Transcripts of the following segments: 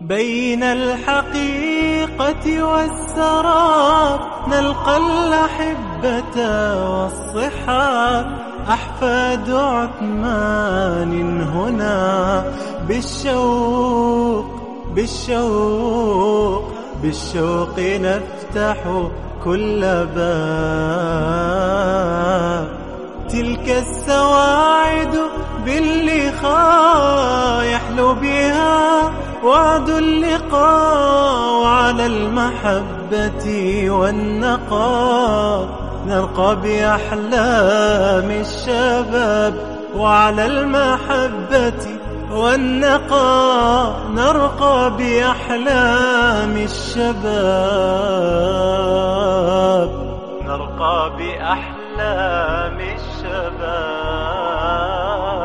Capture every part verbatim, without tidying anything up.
بين الحقيقة والسراب نلقى الأحبة والصحاب، أحفاد عثمان هنا بالشوق بالشوق بالشوق نفتح كل باب. تلك السواعد باللقاء يحلو بها وعد اللقاء، وعلى المحبة والنقاء نرقى بأحلام الشباب، وعلى المحبة والنقاء نرقى بأحلام الشباب، نرقى بأحلام الشباب.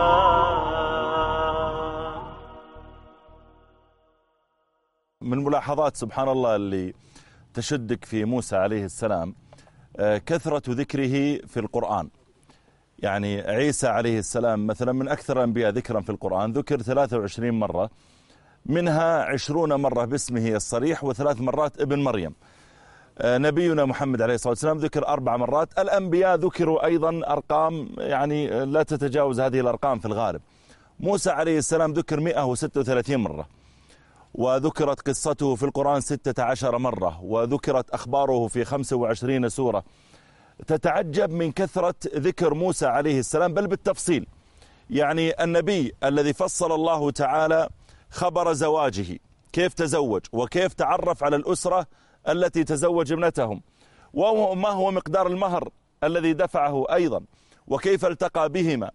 من ملاحظات سبحان الله اللي تشدك في موسى عليه السلام كثرة ذكره في القرآن. يعني عيسى عليه السلام مثلا من أكثر الأنبياء ذكرا في القرآن، ذكر ثلاثة وعشرين مرة، منها عشرون مرة باسمه الصريح وثلاث مرات ابن مريم. نبينا محمد عليه الصلاة والسلام ذكر أربع مرات. الأنبياء ذكروا أيضا أرقام يعني لا تتجاوز هذه الأرقام في الغالب. موسى عليه السلام ذكر مئة وستة وثلاثين مرة، وذكرت قصته في القرآن ستة عشر مرة، وذكرت أخباره في خمسة وعشرين سورة. تتعجب من كثرة ذكر موسى عليه السلام بل بالتفصيل. يعني النبي الذي فصل الله تعالى خبر زواجه، كيف تزوج وكيف تعرف على الأسرة التي تزوج ابنتهم، وما هو مقدار المهر الذي دفعه أيضا، وكيف التقى بهما.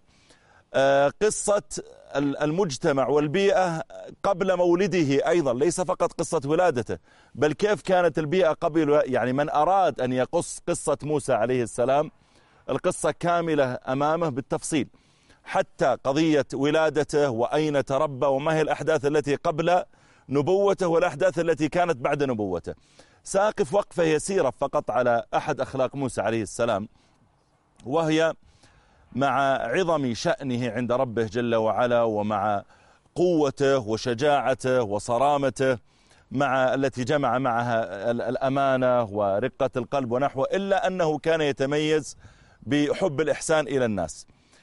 قصة المجتمع والبيئة قبل مولده أيضا، ليس فقط قصة ولادته، بل كيف كانت البيئة قبل. يعني من أراد أن يقص قصة موسى عليه السلام القصة كاملة أمامه بالتفصيل، حتى قضية ولادته وأين تربى وما هي الأحداث التي قبل نبوته والأحداث التي كانت بعد نبوته. ساقف وقفة يسيرة فقط على أحد أخلاق موسى عليه السلام، وهي مع عظم شأنه عند ربه جل وعلا، ومع قوته وشجاعته وصرامته، مع التي جمع معها الأمانة ورقة القلب ونحوه، إلا أنه كان يتميز بحب الإحسان إلى الناس.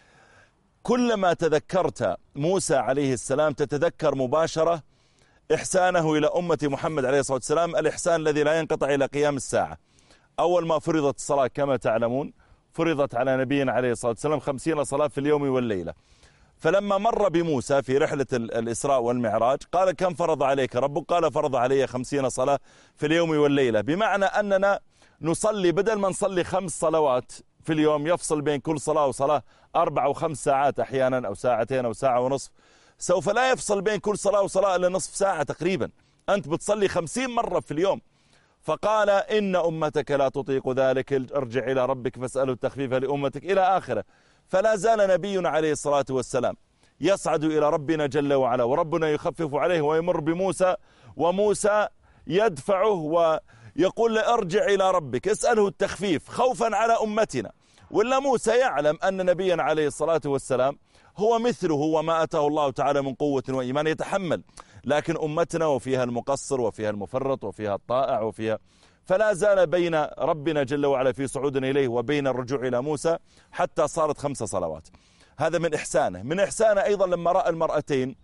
كلما تذكرت موسى عليه السلام تتذكر مباشرة إحسانه إلى أمة محمد عليه الصلاة والسلام، الإحسان الذي لا ينقطع إلى قيام الساعة. أول ما فرضت الصلاة كما تعلمون فرضت على نبينا عليه الصلاة والسلام خمسين صلاة في اليوم والليلة. فلما مر بموسى في رحلة الإسراء والمعراج قال: كم فرض عليك ربك؟ قال: فرض علي خمسين صلاة في اليوم والليلة. بمعنى أننا نصلي بدل ما نصلي خمس صلوات في اليوم يفصل بين كل صلاة وصلاة أربع وخمس ساعات أحيانا، أو ساعتين أو ساعة ونصف، سوف لا يفصل بين كل صلاة وصلاة إلا نصف ساعة تقريبا. أنت بتصلي خمسين مرة في اليوم. فقال: إن أمتك لا تطيق ذلك، ارجع إلى ربك فاسأله التخفيف لأمتك، إلى آخره. فلا زال نبينا عليه الصلاة والسلام يصعد إلى ربنا جل وعلا، وربنا يخفف عليه ويمر بموسى، وموسى يدفعه ويقول له: ارجع إلى ربك اسأله التخفيف خوفا على أمتنا. ولا موسى يعلم أن نبينا عليه الصلاة والسلام هو مثله وما أتاه الله تعالى من قوة وإيمان يتحمل، لكن أمتنا وفيها المقصر وفيها المفرط وفيها الطائع وفيها. فلا زال بين ربنا جل وعلا في صعودنا إليه وبين الرجوع إلى موسى حتى صارت خمس صلوات. هذا من إحسانه. من إحسانه أيضا لما رأى المرأتين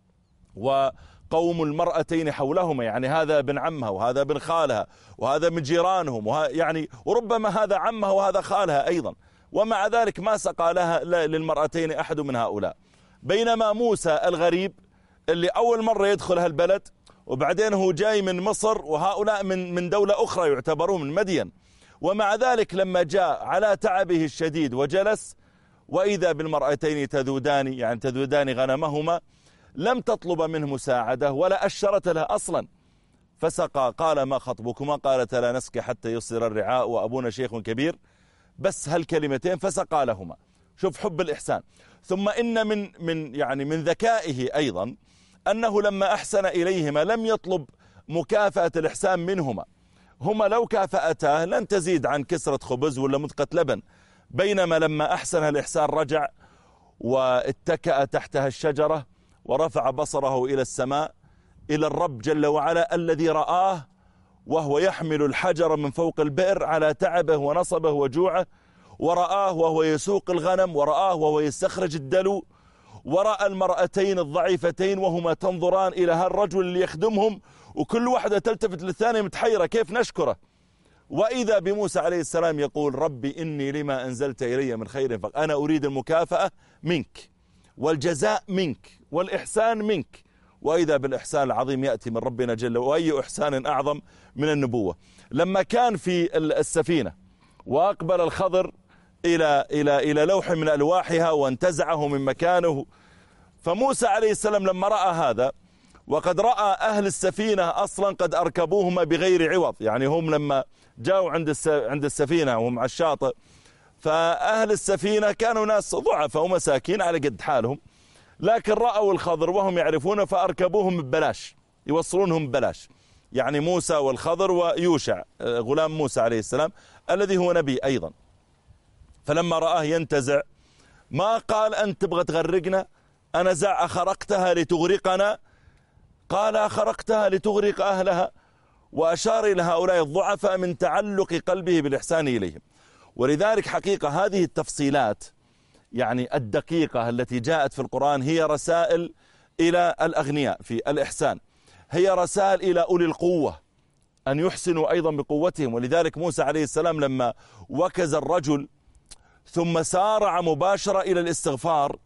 وقوم المرأتين حولهما، يعني هذا ابن عمها وهذا ابن خالها وهذا من جيرانهم، يعني وربما هذا عمها وهذا خالها أيضا، ومع ذلك ما سقى لها للمرأتين أحد من هؤلاء. بينما موسى الغريب اللي أول مرة يدخل هالبلد، وبعدين هو جاي من مصر، وهؤلاء من من دولة أخرى يعتبرون من مدين، ومع ذلك لما جاء على تعبه الشديد وجلس وإذا بالمرأتين تذودان، يعني تذودان غنمهما، لم تطلب منه مساعدة ولا أشرت لها أصلا. فسقى. قال: ما خطبكما؟ قالت: لا نسقي حتى يصدر الرعاء وأبونا شيخ كبير. بس هالكلمتين فسقى لهما. شوف حب الإحسان. ثم إن من من يعني من ذكائه أيضا أنه لما أحسن إليهما لم يطلب مكافأة الإحسان منهما. هما لو كافأتاه لن تزيد عن كسرة خبز ولا مدقة لبن. بينما لما أحسن الإحسان رجع واتكأ تحتها الشجرة ورفع بصره إلى السماء إلى الرب جل وعلا الذي رآه وهو يحمل الحجر من فوق البئر على تعبه ونصبه وجوعه، ورآه وهو يسوق الغنم، ورآه وهو يستخرج الدلو، ورأى المرأتين الضعيفتين وهما تنظران إلى هالرجل اللي يخدمهم، وكل واحدة تلتفت للثانية متحيرة كيف نشكره. وإذا بموسى عليه السلام يقول ربي إني لما أنزلت إلي من خير فأنا أريد المكافأة منك والجزاء منك والإحسان منك. وإذا بالإحسان العظيم يأتي من ربنا جل وعلا، وأي إحسان أعظم من النبوة. لما كان في السفينة وأقبل الخضر إلى إلى إلى لوح من ألواحها وانتزعه من مكانه، فموسى عليه السلام لما رأى هذا، وقد رأى أهل السفينة أصلا قد أركبوهما بغير عوض، يعني هم لما جاءوا عند عند السفينة وهم على الشاطئ، فأهل السفينة كانوا ناس ضعفاء ومساكين على قد حالهم، لكن رأوا الخضر وهم يعرفونه فأركبوهم ببلاش، يوصلونهم ببلاش. يعني موسى والخضر ويوشع غلام موسى عليه السلام الذي هو نبي أيضا. فلما رآه ينتزع ما قال أنت تبغى تغرقنا، أنزع أخرقتها لتغرقنا؟ قال أخرقتها لتغرق أهلها، وأشار إلى هؤلاء الضعفاء من تعلق قلبه بالإحسان إليهم. ولذلك حقيقة هذه التفصيلات يعني الدقيقة التي جاءت في القرآن هي رسائل إلى الأغنياء في الإحسان، هي رسائل إلى أولي القوة أن يحسنوا أيضا بقوتهم. ولذلك موسى عليه السلام لما وكز الرجل ثم سارع مباشرة إلى الاستغفار،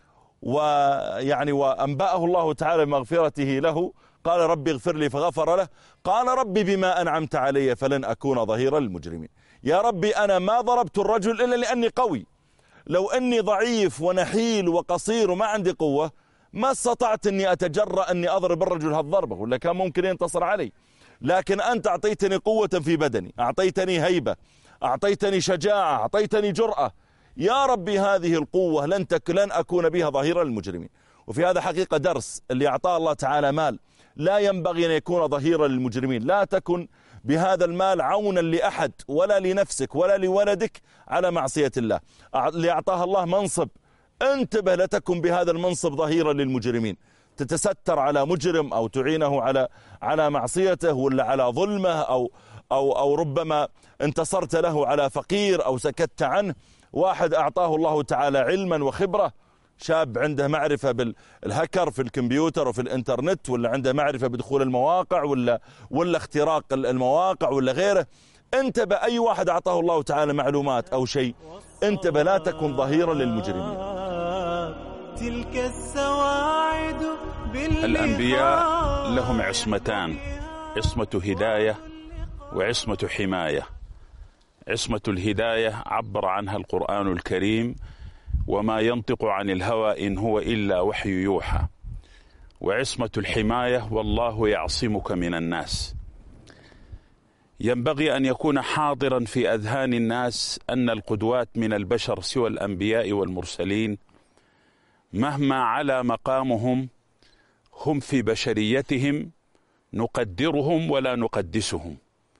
ويعني وأنبأه الله تعالى بمغفرته له، قال ربي اغفر لي فغفر له، قال ربي بما أنعمت علي فلن أكون ظهيرا للمجرمين. يا ربي أنا ما ضربت الرجل إلا لأني قوي، لو أني ضعيف ونحيل وقصير وما عندي قوة ما استطعت أني أتجرأ أني أضرب الرجل هالضربة، ولا كان ممكن ينتصر علي. لكن أنت أعطيتني قوة في بدني، أعطيتني هيبة، أعطيتني شجاعة، أعطيتني جرأة. يا ربي هذه القوة لن تك لن أكون بها ظهيرا للمجرمين. وفي هذا حقيقة درس اللي أعطاه الله تعالى مال لا ينبغي أن يكون ظهيرا للمجرمين. لا تكن بهذا المال عونا لأحد ولا لنفسك ولا لولدك على معصية الله. اللي أعطاه الله منصب انتبه لا تكن بهذا المنصب ظهيرا للمجرمين، تتستر على مجرم أو تعينه على على معصيته ولا على ظلمه، أو أو أو ربما انتصرت له على فقير أو سكت عنه. واحد أعطاه الله تعالى علما وخبرة، شاب عنده معرفة بالهكر في الكمبيوتر وفي الانترنت، ولا عنده معرفة بدخول المواقع ولا ولا اختراق المواقع ولا غيره. انتبه أي واحد أعطاه الله تعالى معلومات أو شيء، انتبه لا تكن ظهيرا للمجرمين. تلك السواعد الأنبياء لهم عصمتان، عصمة هداية وعصمة حماية. عصمة الهداية عبر عنها القرآن الكريم: وما ينطق عن الهوى إن هو إلا وحي يوحى. وعصمة الحماية: والله يعصمك من الناس. ينبغي أن يكون حاضرا في أذهان الناس أن القدوات من البشر سوى الأنبياء والمرسلين مهما على مقامهم هم في بشريتهم نقدرهم ولا نقدسهم.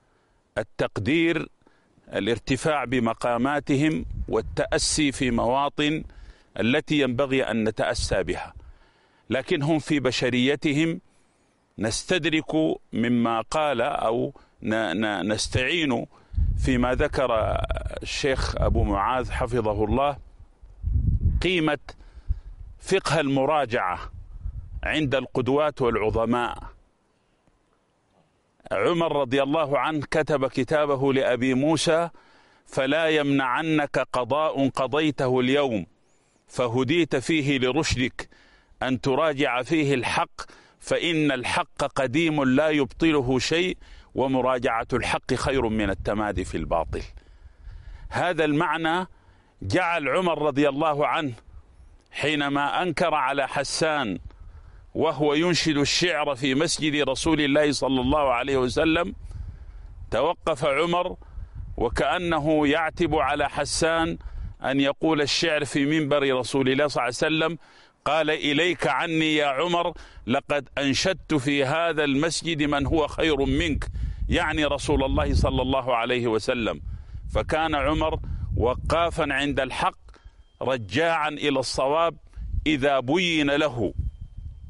التقدير الارتفاع بمقاماتهم والتأسي في مواطن التي ينبغي أن نتأسى بها، لكن هم في بشريتهم نستدرك مما قال أو نستعين فيما ذكر الشيخ أبو معاذ حفظه الله قيمة فقه المراجعة عند القدوات والعظماء. عمر رضي الله عنه كتب كتابه لأبي موسى: فلا يمنعنك قضاء قضيته اليوم فهديت فيه لرشدك أن تراجع فيه الحق، فإن الحق قديم لا يبطله شيء، ومراجعة الحق خير من التمادي في الباطل. هذا المعنى جعل عمر رضي الله عنه حينما أنكر على حسان وهو ينشد الشعر في مسجد رسول الله صلى الله عليه وسلم، توقف عمر وكأنه يعتب على حسان أن يقول الشعر في منبر رسول الله صلى الله عليه وسلم، قال: إليك عني يا عمر، لقد أنشدت في هذا المسجد من هو خير منك، يعني رسول الله صلى الله عليه وسلم. فكان عمر وقافا عند الحق رجاعا إلى الصواب إذا بين له.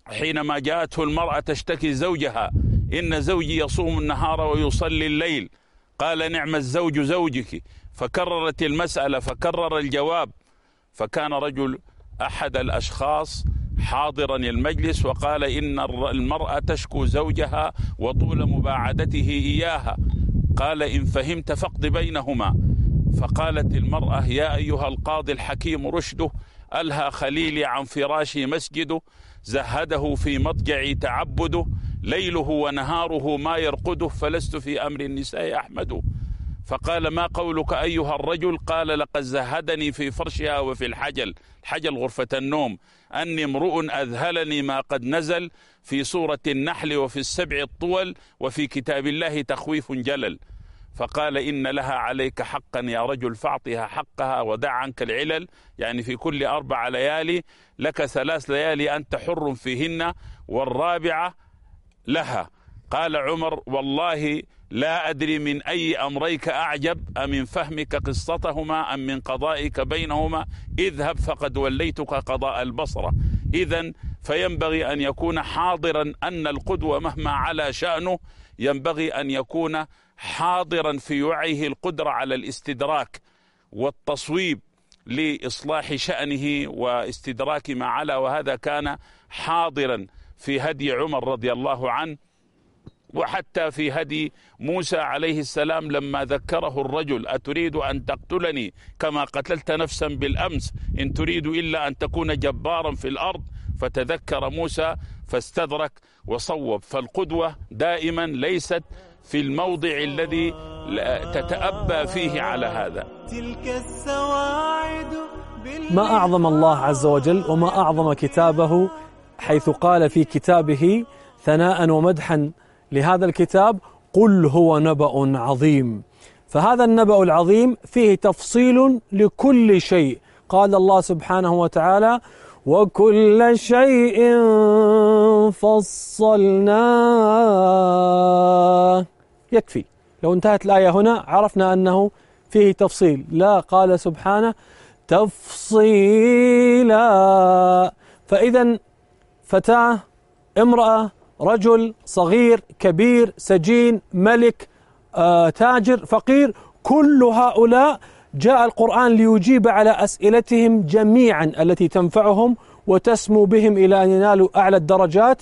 حينما جاءته المرأة تشتكي زوجها: إن زوجي يصوم النهار ويصلي الليل. قال: نعم الزوج زوجك. فكررت المسألة فكرر الجواب. فكان رجل أحد الأشخاص حاضرا المجلس وقال: إن المرأة تشكو زوجها وطول مباعدته إياها. قال: إن فهمت فاقض بينهما. فقالت المرأة: يا أيها القاضي الحكيم رشده، ألهى خليلي عن فراشي مسجده، زهده في مضجعي تعبده، ليله ونهاره ما يرقده، فلست في أمر النساء أحمده. فقال: ما قولك أيها الرجل؟ قال: لقد زهدني في فرشها وفي الحجل، الحجل غرفة النوم، أني امرؤ أذهلني ما قد نزل في سورة النحل وفي السبع الطول وفي كتاب الله تخويف جلل. فقال: إن لها عليك حقا يا رجل فاعطها حقها ودع عنك العلل، يعني في كل أربع ليالي لك ثلاث ليالي أنت حر فيهن والرابعة لها. قال عمر: والله لا أدري من أي أمريك أعجب، أمن فهمك قصتهما أم من قضائك بينهما، اذهب فقد وليتك قضاء البصرة. إذن فينبغي أن يكون حاضرا أن القدوة مهما على شأنه ينبغي أن يكون حاضرا في وعيه القدرة على الاستدراك والتصويب لإصلاح شأنه واستدراك ما علا، وهذا كان حاضرا في هدي عمر رضي الله عنه، وحتى في هدي موسى عليه السلام لما ذكره الرجل: أتريد أن تقتلني كما قتلت نفسا بالأمس، إن تريد إلا أن تكون جبارا في الأرض. فتذكر موسى فاستدرك وصوب. فالقدوة دائما ليست في الموضع الذي تتأبى فيه على هذا. تلك السواعد ما أعظم الله عز وجل وما أعظم كتابه، حيث قال في كتابه ثناء ومدحا لهذا الكتاب: قل هو نبأ عظيم. فهذا النبأ العظيم فيه تفصيل لكل شيء. قال الله سبحانه وتعالى: وكل شيء فصلناه. يكفي لو انتهت الآية هنا عرفنا أنه فيه تفصيل. لا، قال سبحانه: تفصيلا. فإذا فتاة، امرأة، رجل، صغير، كبير، سجين، ملك، آه، تاجر، فقير، كل هؤلاء جاء القرآن ليجيب على أسئلتهم جميعا التي تنفعهم وتسمو بهم إلى أن ينالوا أعلى الدرجات،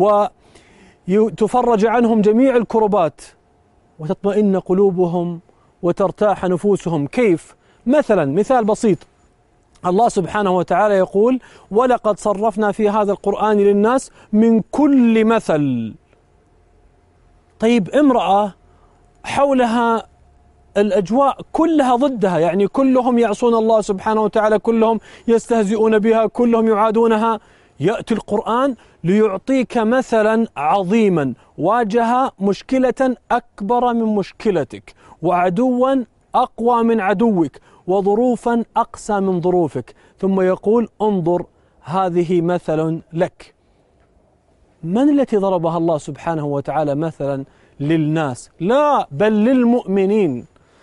وتفرج عنهم جميع الكربات وتطمئن قلوبهم وترتاح نفوسهم. كيف؟ مثلا مثال بسيط: الله سبحانه وتعالى يقول: ولقد صرفنا في هذا القرآن للناس من كل مثل. طيب، امرأة حولها الأجواء كلها ضدها، يعني كلهم يعصون الله سبحانه وتعالى، كلهم يستهزئون بها، كلهم يعادونها. يأتي القرآن ليعطيك مثلا عظيما واجه مشكلة أكبر من مشكلتك، وعدوا أقوى من عدوك، وظروفا أقسى من ظروفك، ثم يقول: انظر هذه مثل لك. من التي ضربها الله سبحانه وتعالى مثلا للناس؟ لا، بل للمؤمنين.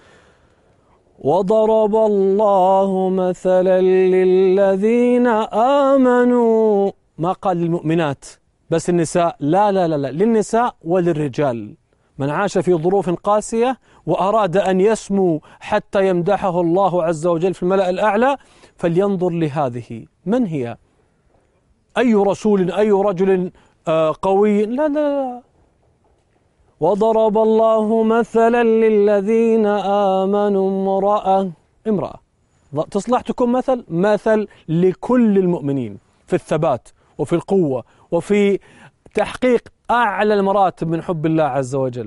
وضرب الله مثلا للذين آمنوا، ما قال للمؤمنات بس النساء، لا لا لا لا، للنساء وللرجال. من عاش في ظروف قاسية وأراد أن يسمو حتى يمدحه الله عز وجل في الملأ الأعلى فلينظر لهذه. من هي؟ أي رسول، أي رجل قوي؟ لا لا لا. وضرب الله مثلا للذين آمنوا امرأة امرأة تصلح تكون مثل مثل لكل المؤمنين في الثبات وفي القوة وفي تحقيق أعلى المراتب من حب الله عز وجل.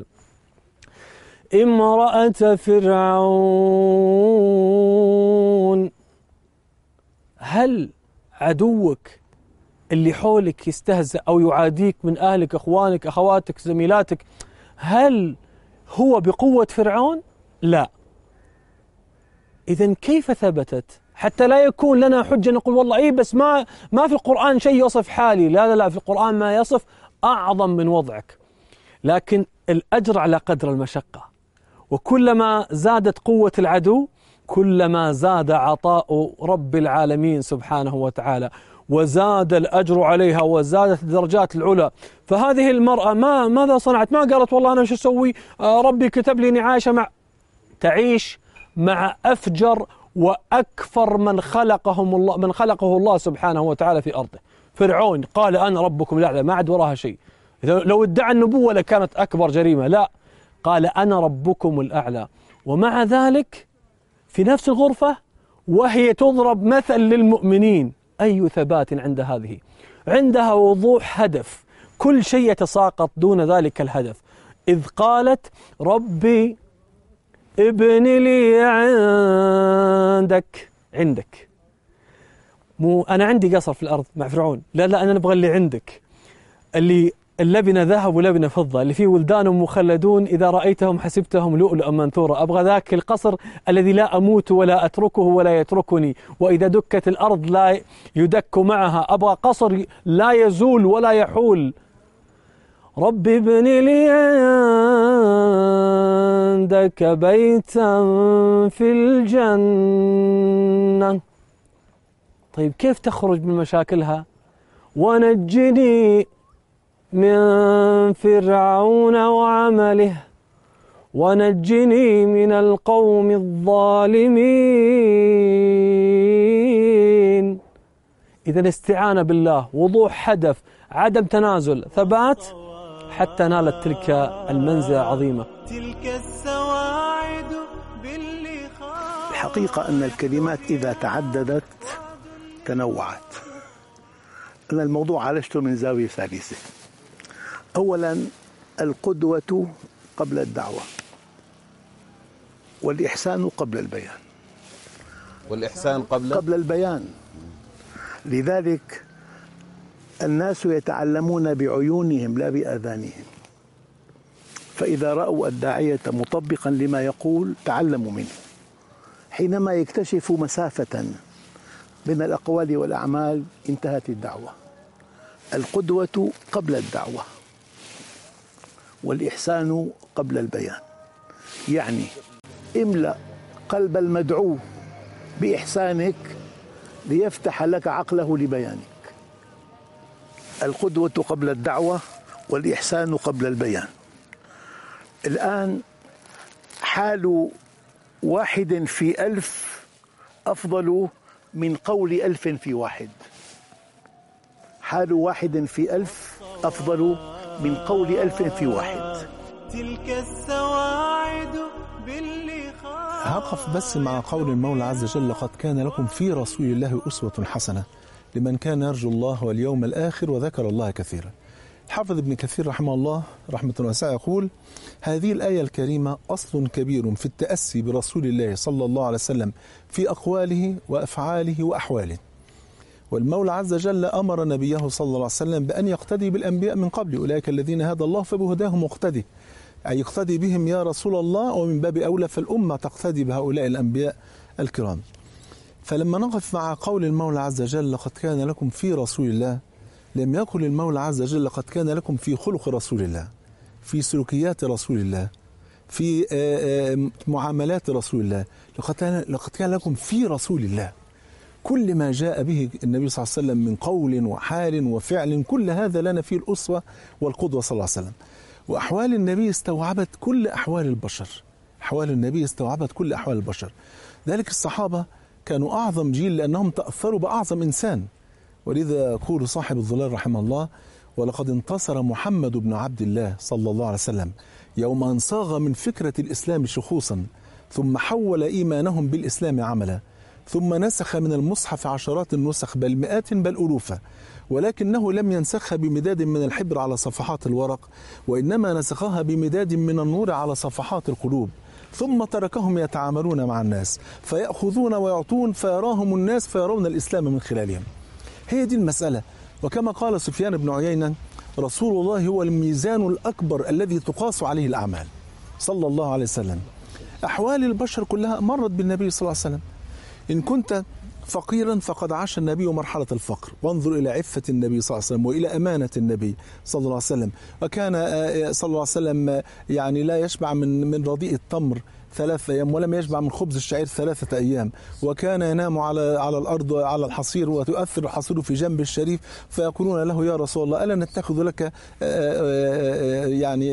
امرأة فرعون، هل عدوك اللي حولك يستهزأ أو يعاديك من أهلك، أخوانك، أخواتك، زميلاتك، هل هو بقوة فرعون؟ لا. إذن كيف ثبتت؟ حتى لا يكون لنا حجة نقول والله إيه بس ما ما في القرآن شيء يصف حالي. لا لا لا، في القرآن ما يصف أعظم من وضعك، لكن الأجر على قدر المشقة. وكلما زادت قوة العدو كلما زاد عطاء رب العالمين سبحانه وتعالى. وزاد الأجر عليها وزادت الدرجات العلى. فهذه المرأة ما ماذا صنعت؟ ما قالت والله أنا شو أسوي، آه ربي كتب لي إني عايشة مع تعيش مع أفجر وأكفر من خلقهم الله من خلقه الله سبحانه وتعالى في أرضه. فرعون قال أنا ربكم الأعلى، ما عاد وراها شيء. لو ادعى النبوة لكانت أكبر جريمة، لا، قال أنا ربكم الأعلى. ومع ذلك في نفس الغرفة وهي تضرب مثل للمؤمنين. أي ثبات عند هذه، عندها وضوح هدف، كل شيء يتساقط دون ذلك الهدف. إذ قالت ربي ابن لي عندك عندك مو أنا عندي قصر في الأرض مع فرعون، لا لا أنا نبغى اللي عندك، اللي اللبنة ذهب ولبنة فضة، اللي فيه ولدان مخلدون إذا رأيتهم حسبتهم لؤلؤا منثورا. أبغى ذاك القصر الذي لا أموت ولا أتركه ولا يتركني، وإذا دكت الأرض لا يدك معها. أبغى قصر لا يزول ولا يحول. رب ابن لي عندك بيتا في الجنة. طيب كيف تخرج من مشاكلها؟ ونجني من فرعون وعمله ونجني من القوم الظالمين. إذا استعانة بالله، وضوح هدف، عدم تنازل، ثبات، حتى نالت تلك المنزلة العظيمة. تلك السواعد باللي خاف. الحقيقة أن الكلمات إذا تعددت تنوعت. أنا الموضوع عالجته من زاوية ثالثة. أولا القدوة قبل الدعوة، والإحسان قبل البيان. والإحسان قبل قبل البيان. لذلك الناس يتعلمون بعيونهم لا بآذانهم، فإذا رأوا الداعية مطبقا لما يقول تعلموا منه. حينما يكتشفوا مسافة بين الأقوال والأعمال انتهت الدعوة. القدوة قبل الدعوة، والإحسان قبل البيان. يعني املأ قلب المدعو بإحسانك ليفتح لك عقله لبيانك. القدوة قبل الدعوة والإحسان قبل البيان. الآن حال واحد في ألف أفضل من قول ألف في واحد. حال واحد في ألف أفضل من قول ألف في واحد. تلك السواعد باللي خاف. هقف بس مع قول المولى عز وجل لقد كان لكم في رسول الله أسوة حسنة لمن كان يرجو الله واليوم الآخر وذكر الله كثيرا. الحافظ ابن كثير رحمه الله رحمة واسعة يقول: هذه الآية الكريمة أصل كبير في التأسي برسول الله صلى الله عليه وسلم في أقواله وأفعاله وأحواله. والمولى عز وجل أمر نبيه صلى الله عليه وسلم بأن يقتدي بالأنبياء من قبل، أولئك الذين هدى الله فبهداهم مقتدي، أي يقتدي بهم يا رسول الله، ومن باب أولى فالأمة تقتدي بهؤلاء الأنبياء الكرام. فلما نقف مع قول المولى عز وجل لقد كان لكم في رسول الله، لم يقل المولى عز وجل لقد كان لكم في خلق رسول الله، في سلوكيات رسول الله، في معاملات رسول الله. لقد كان لكم في رسول الله كل ما جاء به النبي صلى الله عليه وسلم من قول وحال وفعل، كل هذا لنا فيه الأسوة والقدوة صلى الله عليه وسلم. وأحوال النبي استوعبت كل أحوال البشر، أحوال النبي استوعبت كل أحوال البشر. ذلك الصحابة كانوا أعظم جيل لأنهم تأثروا بأعظم إنسان. ولذا يقول صاحب الظلال رحمه الله: ولقد انتصر محمد بن عبد الله صلى الله عليه وسلم يوم أن صاغ من فكرة الإسلام شخوصا، ثم حول إيمانهم بالإسلام عملا، ثم نسخ من المصحف عشرات النسخ بل مئات بل ألوفا، ولكنه لم ينسخها بمداد من الحبر على صفحات الورق، وإنما نسخها بمداد من النور على صفحات القلوب، ثم تركهم يتعاملون مع الناس فيأخذون ويعطون فيراهم الناس فيرون الإسلام من خلالهم. هي دي المسألة. وكما قال سفيان بن عيينة: رسول الله هو الميزان الأكبر الذي تقاس عليه الأعمال صلى الله عليه وسلم. أحوال البشر كلها مرت بالنبي صلى الله عليه وسلم. إن كنت فقيرا فقد عاش النبي مرحلة الفقر، وانظر إلى عفة النبي صلى الله عليه وسلم وإلى أمانة النبي صلى الله عليه وسلم. وكان صلى الله عليه وسلم يعني لا يشبع من من رديء التمر ثلاثة أيام ولم يشبع من خبز الشعير ثلاثة أيام، وكان ينام على على الأرض على الحصير وتؤثر الحصير في جنب الشريف، فيقولون له يا رسول الله ألا نتخذ لك يعني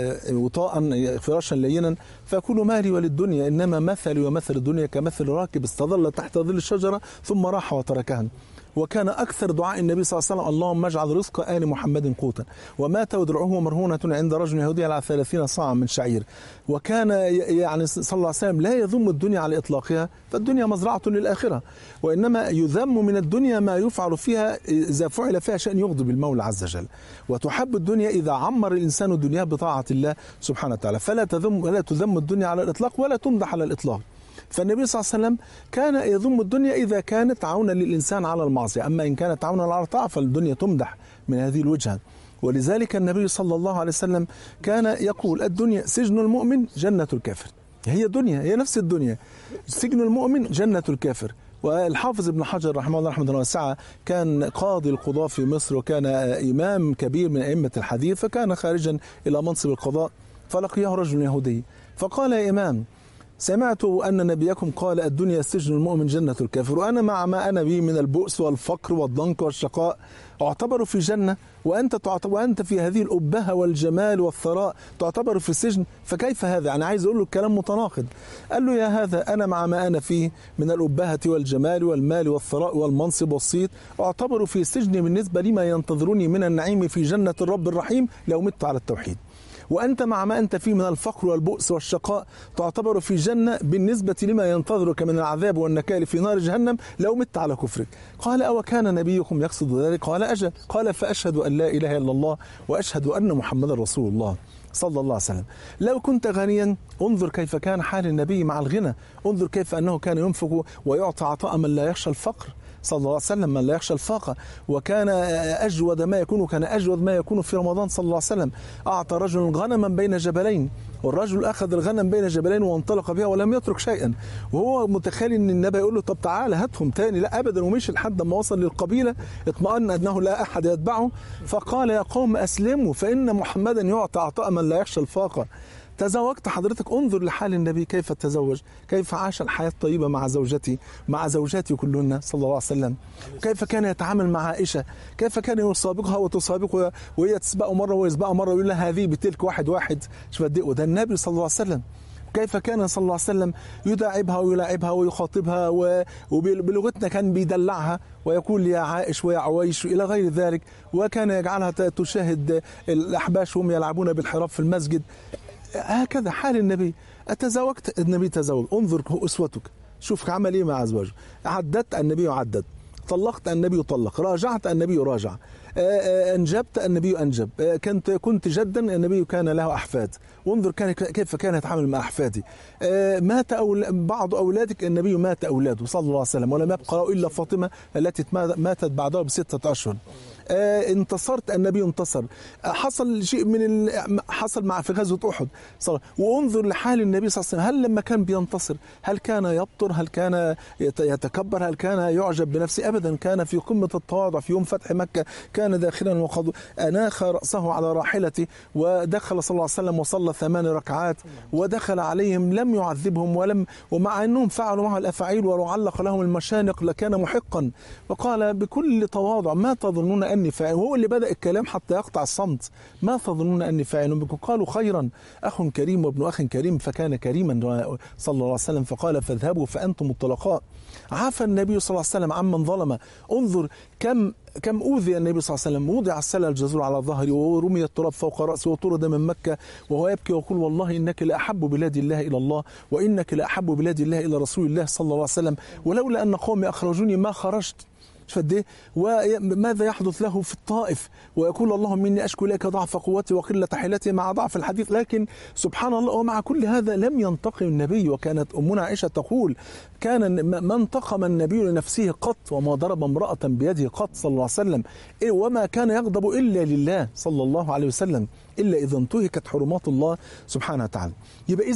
وطاء فراشا لينا؟ فيقول مالي وللدنيا، إنما مثلي ومثل الدنيا كمثل راكب استظل تحت ظل الشجرة ثم راح وتركها. وكان أكثر دعاء النبي صلى الله عليه وسلم اللهم اجعل رزق آل محمد قوتا. ومات ودرعه مرهونة عند رجل يهودي على ثلاثين صاعا من شعير. وكان يعني صلى الله عليه وسلم لا يذم الدنيا على إطلاقها، فالدنيا مزرعة للآخرة، وإنما يذم من الدنيا ما يفعل فيها إذا فعل فيها شيء يغضب المولى عز وجل. وتحب الدنيا إذا عمر الإنسان الدنيا بطاعة الله سبحانه وتعالى، فلا تذم ولا تذم الدنيا على الإطلاق ولا تمدح على الإطلاق. فالنبي صلى الله عليه وسلم كان يذم الدنيا إذا كانت عونا للإنسان على المعصية، أما إن كانت عونا على الطاعة فالدنيا تمدح من هذه الوجهة. ولذلك النبي صلى الله عليه وسلم كان يقول الدنيا سجن المؤمن جنة الكافر. هي دنيا، هي نفس الدنيا، سجن المؤمن جنة الكافر. والحافظ ابن حجر رحمه الله رحمة واسعة كان قاضي القضاة في مصر، وكان إمام كبير من أئمة الحديث، فكان خارجا إلى منصب القضاء، فلقيه رجل يهودي فقال يا إمام سمعت أن نبيكم قال الدنيا سجن المؤمن جنة الكافر، وأنا مع ما أنا به من البؤس والفقر والضنك والشقاء أعتبر في جنة، وأنت تعتبر وأنت في هذه الأبهة والجمال والثراء تعتبر في السجن، فكيف هذا؟ أنا عايز أقول له الكلام متناقض. قال له يا هذا أنا مع ما أنا فيه من الأبهة والجمال والمال والثراء والمنصب والصيت أعتبر في السجن بالنسبة لما ينتظرني من النعيم في جنة الرب الرحيم لو مت على التوحيد. وأنت مع ما أنت فيه من الفقر والبؤس والشقاء تعتبر في جنة بالنسبة لما ينتظرك من العذاب والنكال في نار جهنم لو مت على كفرك. قال أو كان نبيكم يقصد ذلك؟ قال أجل. قال فأشهد أن لا إله إلا الله وأشهد أن محمد رسول الله صلى الله عليه وسلم. لو كنت غنيا انظر كيف كان حال النبي مع الغنى، انظر كيف أنه كان ينفق ويعطي عطاء من لا يخشى الفقر صلى الله عليه وسلم، من لا يخشى الفاقة، وكان أجود ما يكون كان أجود ما يكون في رمضان صلى الله عليه وسلم. أعطى رجل غنما بين جبلين، والرجل أخذ الغنم بين جبلين وانطلق بها ولم يترك شيئا، وهو متخيل أن النبي يقول له طب تعالى هاتهم تاني، لا أبدا، ومشي لحد ما وصل للقبيلة اطمأن أنه لا أحد يتبعه، فقال يا قوم أسلموا فإن محمدا يعطى عطاء من لا يخشى الفاقة. تزوجت حضرتك، انظر لحال النبي كيف تزوج، كيف عاش الحياة الطيبة مع زوجتي مع زوجاتي كلهن صلى الله عليه وسلم، كيف كان يتعامل مع عائشة، كيف كان يسابقها وتسابقه وهي تسبقه مرة ويسبقها مرة ويقول لها هذه بتلك واحد واحد. شوف قد ايه، وده النبي صلى الله عليه وسلم. كيف كان صلى الله عليه وسلم يداعبها ويلاعبها ويخاطبها، وبلغتنا كان بيدلعها ويقول يا عائش ويا عويش إلى غير ذلك، وكان يجعلها تشاهد الأحباش وهم يلعبون بالحراب في المسجد. هكذا حال النبي. أتزوجت؟ النبي تزوج، انظر أسوتك، شوف عمل إيه مع أزواجه. عددت النبي عدد، طلقت النبي طلق، راجعت النبي راجع، أنجبت النبي أنجب، كنت كنت جدا النبي كان له أحفاد، وانظر كان كيف كان يتعامل مع أحفادي. مات أول بعض أولادك، النبي مات أولاده صلى الله عليه وسلم، ولم يبقى إلا فاطمة التي ماتت بعدها بستة أشهر. آه انتصرت النبي انتصر، آه حصل شيء من حصل مع في غزوة أحد. وانظر لحال النبي صلى الله عليه وسلم، هل لما كان بينتصر هل كان يبطر، هل كان يتكبر، هل كان يعجب بنفسه؟ أبدا، كان في قمة التواضع. في يوم فتح مكة كان داخلا وقد أناخ رأسه على راحلته، ودخل صلى الله عليه وسلم وصلى ثمان ركعات، ودخل عليهم لم يعذبهم، ولم ومع أنهم فعلوا معه الأفاعيل وعلق لهم المشانق لكان محقا، وقال بكل تواضع ما تظنون أني فاعل، وهو اللي بدأ الكلام حتى يقطع الصمت، ما تظنون أني فاعل بكم؟ قالوا خيرا، أخ كريم وابن أخ كريم، فكان كريما صلى الله عليه وسلم، فقال فاذهبوا فأنتم الطلقاء. عفى النبي صلى الله عليه وسلم عمن ظلم. انظر كم كم أوذي النبي صلى الله عليه وسلم، وضع السلة الجزور على ظهره ورمي التراب فوق رأسه وطرد من مكة وهو يبكي ويقول والله إنك لأحب بلاد الله إلى الله، وإنك لأحب بلاد الله إلى رسول الله صلى الله عليه وسلم، ولولا أن قومي أخرجوني ما خرجت. فده وماذا يحدث له في الطائف، ويقول اللهم إني أشكو إليك ضعف قوتي وقلة حيلتي مع ضعف الحديث. لكن سبحان الله، ومع كل هذا لم ينتقم النبي. وكانت أمنا عائشة تقول كان ما انتقم النبي لنفسه قط، وما ضرب امرأة بيده قط صلى الله عليه وسلم، وما كان يغضب إلا لله صلى الله عليه وسلم، إلا إذا انتهكت حرمات الله سبحانه وتعالى. يبقى إذن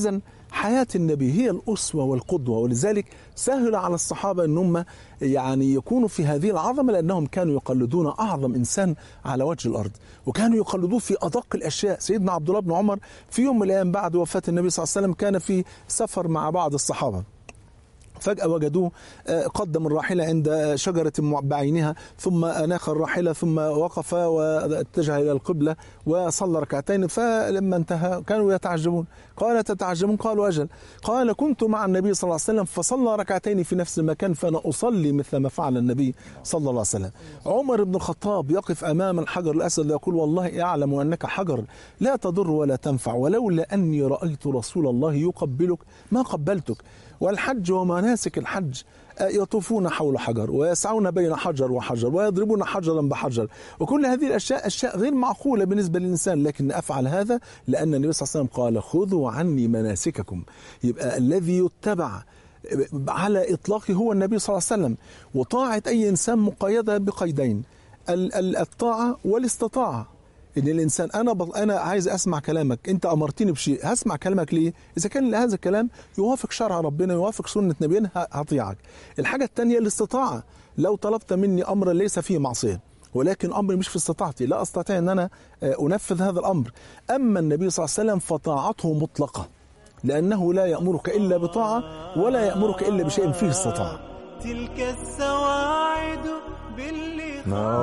حياة النبي هي الأسوة والقدوة، ولذلك سهل على الصحابة أنهم يعني يكونوا في هذه العظمة، لأنهم كانوا يقلدون أعظم إنسان على وجه الأرض، وكانوا يقلدوه في أدق الأشياء. سيدنا عبد الله بن عمر في يوم من الأيام بعد وفاة النبي صلى الله عليه وسلم كان في سفر مع بعض الصحابة، فجأة وجدوه قدم الراحلة عند شجرة بعينها، ثم أناخ الراحلة، ثم وقف واتجه إلى القبلة وصلى ركعتين. فلما انتهى كانوا يتعجبون، قال تتعجبون؟ قالوا أجل. قال كنت مع النبي صلى الله عليه وسلم فصلى ركعتين في نفس المكان فأنا أصلي مثل ما فعل النبي صلى الله عليه وسلم. عمر بن الخطاب يقف أمام الحجر الأسود ويقول والله أعلم أنك حجر لا تضر ولا تنفع، ولولا أني رأيت رسول الله يقبلك ما قبلتك. والحج ومناسك الحج يطوفون حول حجر ويسعون بين حجر وحجر ويضربون حجرا بحجر، وكل هذه الأشياء أشياء غير معقولة بالنسبة للإنسان، لكن أفعل هذا لأن النبي صلى الله عليه وسلم قال خذوا عني مناسككم. يبقى الذي يتبع على إطلاقه هو النبي صلى الله عليه وسلم، وطاعة أي إنسان مقيدة بقيدين، الطاعة والاستطاعة. إن الإنسان أنا بط... أنا عايز أسمع كلامك، أنت أمرتني بشيء، هسمع كلامك ليه؟ إذا كان هذا الكلام يوافق شرع ربنا يوافق سنة نبينا هطيعك. الحاجة الثانية الاستطاعة، لو طلبت مني أمرا ليس فيه معصية ولكن أمر مش في استطاعتي، لا أستطيع أن أنا أنفذ هذا الأمر. أما النبي صلى الله عليه وسلم فطاعته مطلقة، لأنه لا يأمرك إلا بطاعة ولا يأمرك إلا بشيء فيه استطاعة. تلك السواعد باللقاء ما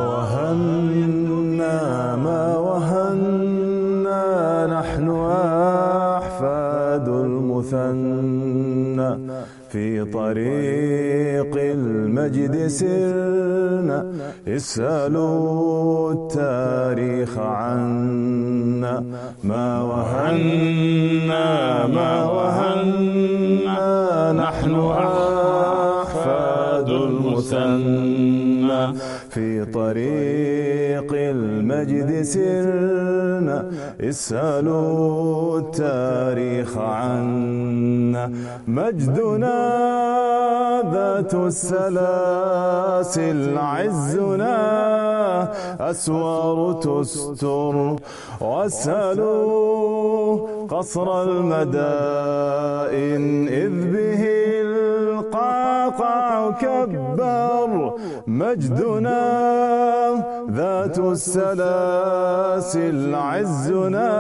وهنا ما وهنا نحن أحفاد المثنى في طريق المجد سرنا، اسألوا التاريخ عنا. ما وهنا ما وهنا نحن أحفاد المثنى في طريق المجد سرنا، اسألوا التاريخ عنا. مجدنا ذات السلاسل، عزنا أسوار تستر، واسألوا قصر المدائن إذ به القعقع كبر. مجدنا ذات السلاسل، عزنا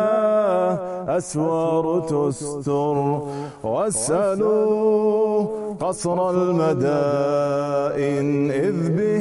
أسوار تستر، واسألوا قصر المدائن إذ به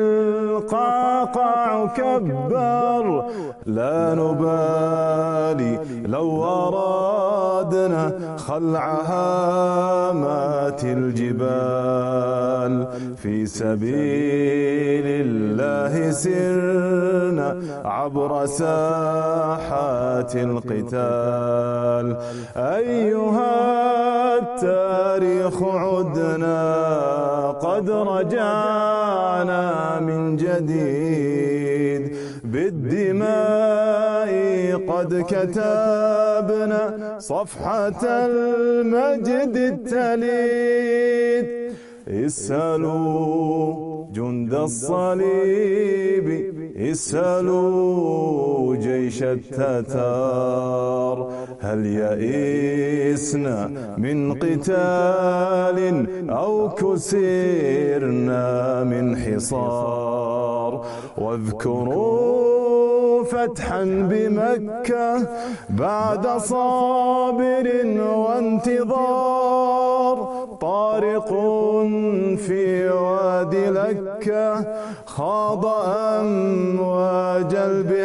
القعقع كبر. لا نبالي لو أرادنا خلع هامات الجبال، في سبيل الله سرنا عبر ساحات القتال. أيها التاريخ عدنا قد رجعنا من جديد، بالدماء قد كتبنا صفحة المجد التليد. اسألوا جند الصليب، اسألوا جيش التتار، هل يئسنا من قتال أو كسرنا من حصار؟ واذكروا فتحا بمكة بعد صابر وانتظار، طارق في وادي لكة خاض أمواج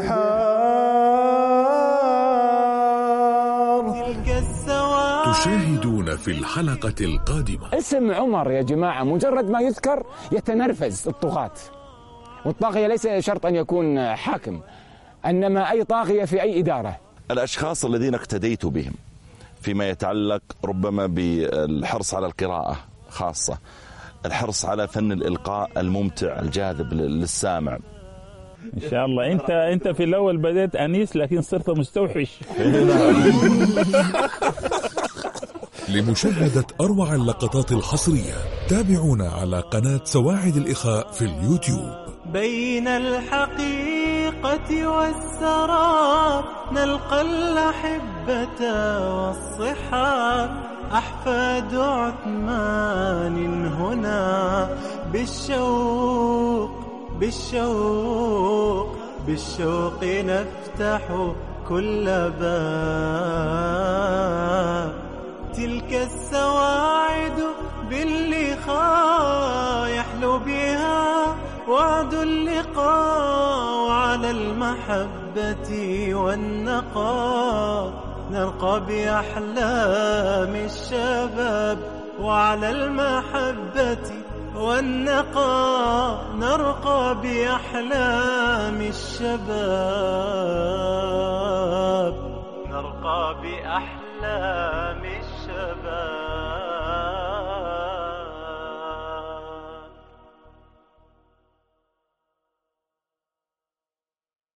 البحار. تشاهدون في الحلقة القادمة. اسم عمر يا جماعة مجرد ما يذكر يتنرفز الطغاة، والطاغية ليس شرط أن يكون حاكم، إنما أي طاغية في أي إدارة. الأشخاص الذين اقتديت بهم فيما يتعلق ربما بالحرص على القراءة خاصة، الحرص على فن الإلقاء الممتع الجاذب للسامع. إن شاء الله. أنت أنت في الأول بدأت أنيس لكن صرت مستوحش. لمشاهدة أروع اللقطات الحصرية تابعونا على قناة سواعد الإخاء في اليوتيوب. بين الحقيقة الرقة والسراب نلقى الأحبة والصحاب أحفاد عثمان هنا بالشوق بالشوق بالشوق نفتح كل باب. تلك السواعد باللقاء يحلو بها وعد اللقاء وعلى المحبة والنقاء نرقى بأحلام الشباب وعلى المحبة والنقاء نرقى بأحلام الشباب.